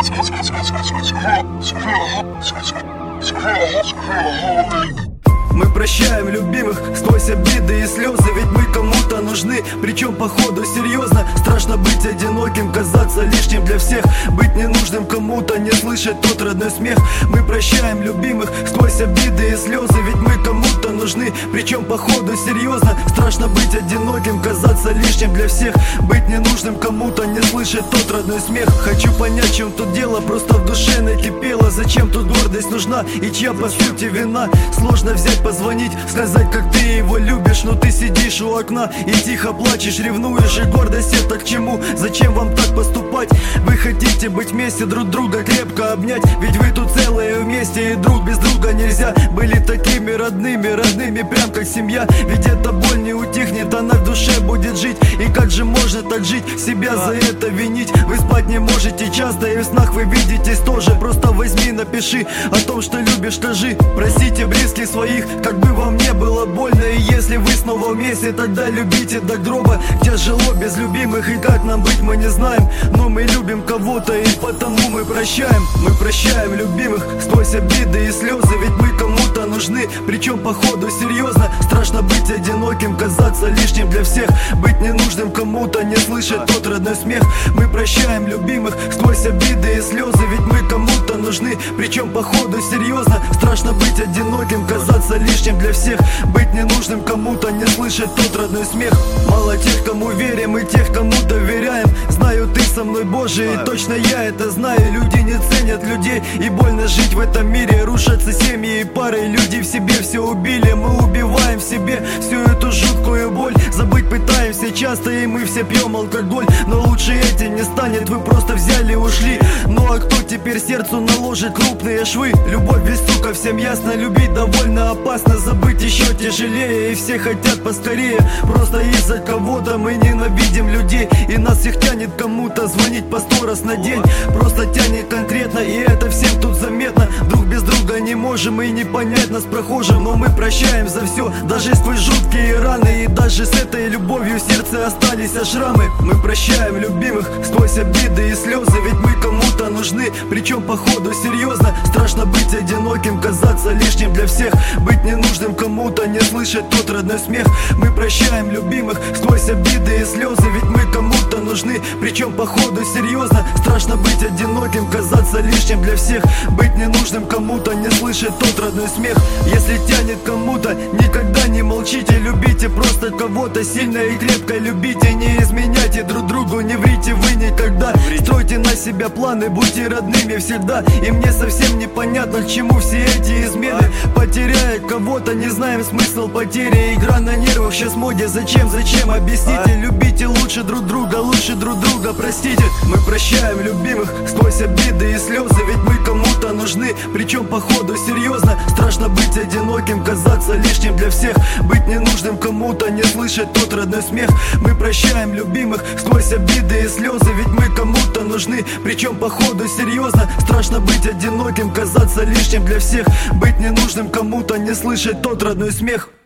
Мы прощаем любимых сквозь обиды и слезы, ведь мы кому-то нужны, причем походу серьезно. Страшно быть одиноким, казаться лишним для всех, быть ненужным кому-то, не слышать тот родной смех. Мы прощаем любимых сквозь обиды и слезы, ведь мы кому-то нужны, причем походу серьезно. Страшно быть одиноким, казаться лишним для всех, быть ненужным кому-то, не слышать тот родной смех. Хочу понять, в чем тут дело, просто в душе накипело. Зачем тут гордость нужна и чья по сути вина? Сложно взять, позвонить, сказать, как ты его любишь, но ты сидишь у окна и тихо плачешь, ревнуешь. И гордость это к чему? Зачем вам так поступать? Вы хотите быть вместе, друг друга крепко обнять, ведь вы тут целые вместе, и друг без друга нельзя. Были такими родными, родными, прям как семья. Ведь эта боль не утихнет, она в душе будет жить. И как же можно так жить, себя за это винить? Вы спать не можете часто, и в снах вы видитесь тоже. Просто возьми, напиши о том, что любишь, скажи. Простите близких своих, как бы вам не было больно. И если вы снова вместе, тогда любите до гроба. Тяжело без любимых, и как нам быть, мы не знаем. Но мы любим кого-то, и потому мы прощаем. Мы прощаем любимых сквозь обиды и слезы, ведь мы кому-то нужны, причем походу серьезно. Страшно быть одиноким, казаться лишним для всех, быть ненужным кому-то, не слышать тот родной смех. Мы прощаем любимых сквозь обиды и слезы, ведь мы кому-то нужны, причем походу серьезно. Страшно быть одиноким, казаться лишним для всех, быть ненужным кому-то, не слышать тот родной смех. Мало тех, кому верим, и тех, кому доверяем. Знаю, ты со мной, Боже, и точно я это знаю. Люди не ценят людей, и больно жить в этом мире. Рушатся семьи и пары, люди в себе все убили. Мы убиваем в себе всю эту жуткую боль. Забыть пытаемся часто, и мы все пьем алкоголь. Но лучше этим не станет, вы просто взяли и ушли. Ну а кто теперь сердцу наложит крупные швы? Любовь без стука, всем ясно, любить довольно опасно. Забыть еще тяжелее, и все хотят поскорее. Просто из-за кого-то мы ненавидим людей, и нас всех тянет кому-то звонить по 100 раз на день. Просто тянет конкретно, и это всем тут заметно. Друг без друга не можем, и не понять нас прохожим. Но мы прощаем за все, даже сквозь жуткие раны. И даже с этой любовью в сердце остались шрамы. Мы прощаем любимых сквозь обиды и слезы, ведь мы кому-то нужны, причем походу серьезно. Страшно быть одиноким, казаться лишним для всех, быть ненужным кому-то, не слышать тот родной смех. Мы прощаем любимых сквозь обиды и слезы, ведь мы кому-то нужны, причем походу серьезно. Страшно быть одиноким, казаться лишним для всех, быть ненужным кому-то, не слышать тот родной смех. Если тянет кому-то, никогда не молчите, любите просто кого-то сильно и крепко любите. Не изменяйте друг другу, не врите вы никогда. Стройте на себя планы, будьте родными всегда. И мне совсем непонятно, к чему все эти измены. Потеряя кого-то, не знаем смысл потери. Игра на нервах сейчас в моде, зачем, объясните. Любите лучше друг друга, простите. Мы прощаем любимых сквозь обиды и слезы, ведь мы кому-то нужны, причем походу серьезно. Страшно быть одиноким, казаться лишним для всех, быть ненужным кому-то, не слышать тот родной смех. Мы прощаем любимых сквозь обиды и слезы, ведь мы кому-то нужны, причем походу серьезно. Страшно быть одиноким, казаться лишним для всех, быть ненужным кому-то, не слышать тот родной смех.